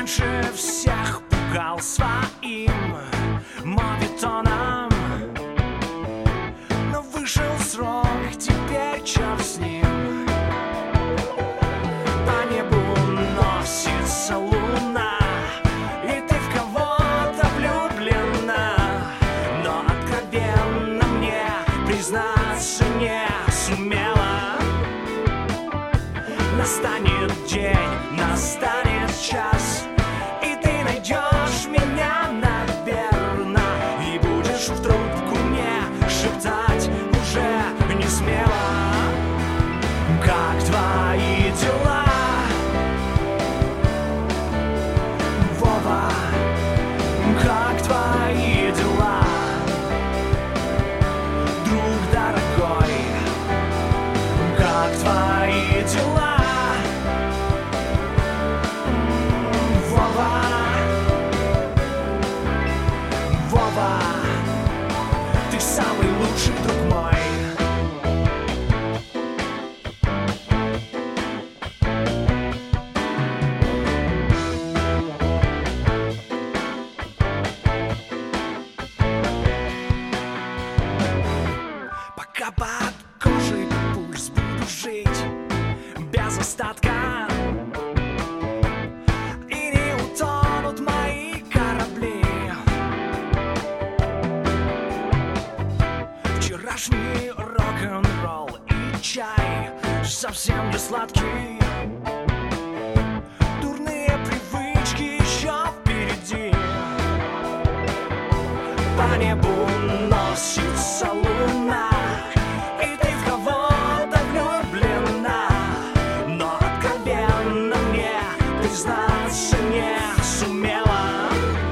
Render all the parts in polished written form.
раньше всех пугал своим моветоном, но вышел срок, теперь черт с ним. По небу носится луна, и ты в кого-то влюблена, но откровенно мне признаться не сумела. Настанет день, настанет час, и ты найдешь меня, наверно, и будешь в трубку мне шептать уже не смело. Как твои дела, Вова? Как твои дела, друг дорогой? Как твои дела? Вова, ты самый лучший друг мой. Пока под кожей пульс буду жить без остатка, и не утонут мои корабли. Вчерашний рок-н-ролл и чай совсем не сладкий. Дурные привычки еще впереди. По небу носится луна, и ты в кого-то влюблена, но откровенно мне признаться не сумела.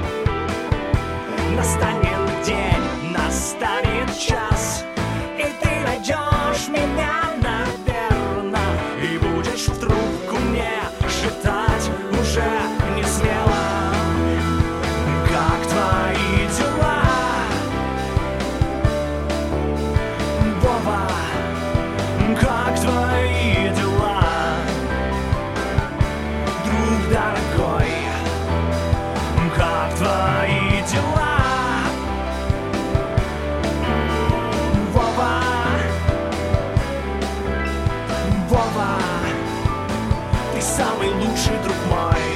Настанет день, настанет час, и ты найдешь меня, наверно, и будешь в трубку мне шептать уже не смело. Как твои дела, Вова? Как твои дела, друг дорогой? Как твои дела, Вова? Вова, ты самый лучший друг мой.